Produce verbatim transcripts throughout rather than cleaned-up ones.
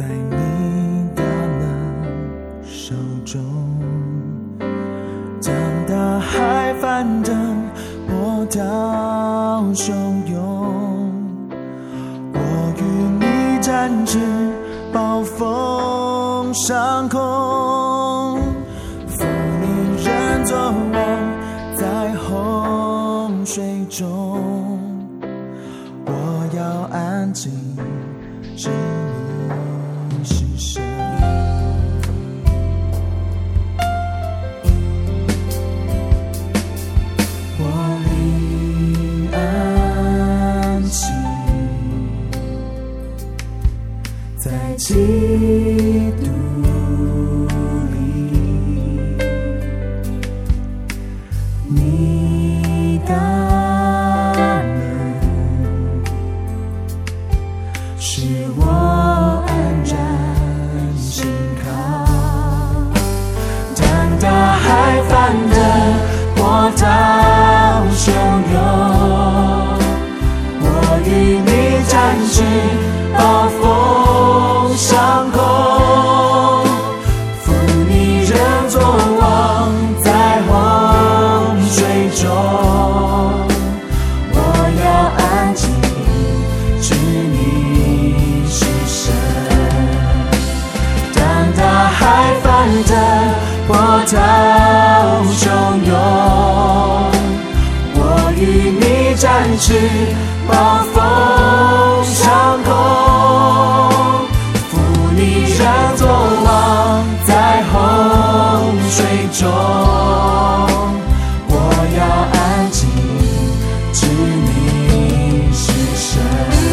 在你的冷手中，当大海翻腾，波涛汹涌，我与你展翅，暴风上空，负你人作王，在洪水中，我要安静，知你是神。我灵安息在基督里，你的能使我安然心靠。当大海翻腾，波涛汹涌，我与你展翅，暴风上空，负你人作王，在洪水中，我要安静，知你是神。当大海翻腾，波涛汹涌，我与你展翅，暴风上空，负你人作王，在洪水中，我要安静，知你是神。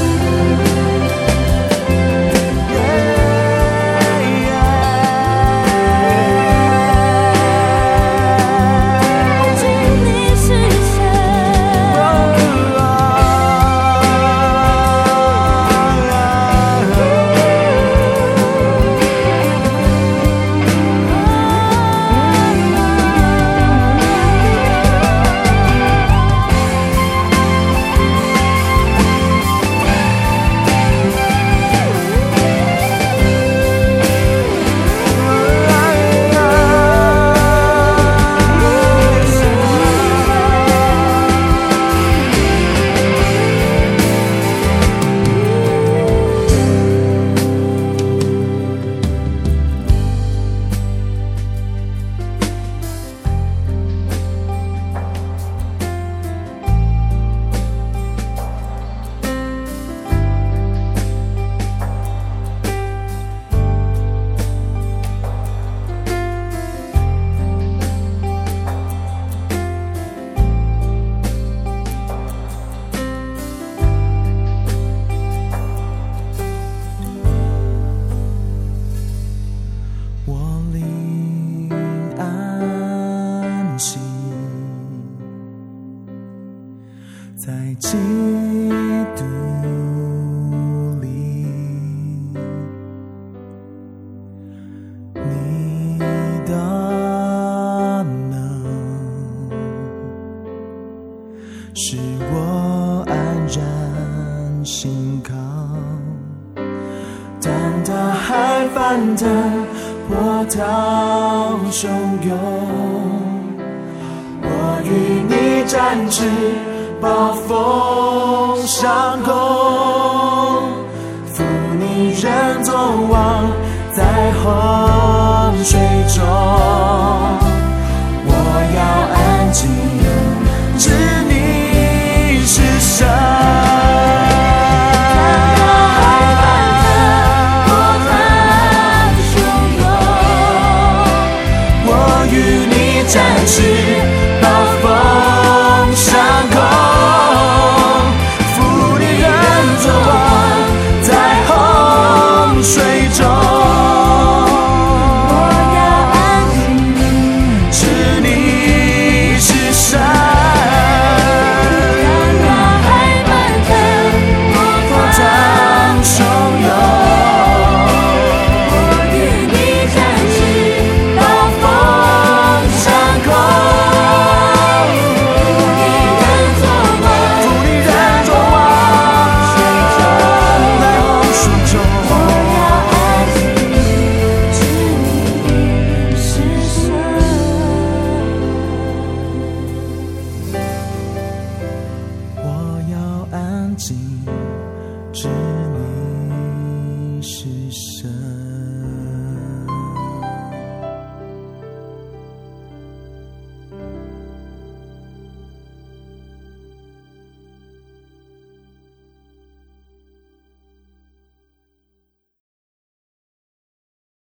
我灵安息在基督里，你的能使我安然心靠。当大海翻腾，波涛汹涌，我与你展翅，暴风上空，负你人作王，在洪水中，我要安静，知你是神。展翅，暴风上空，负你人作王，在洪水中，我要安静，知你是神。 是你。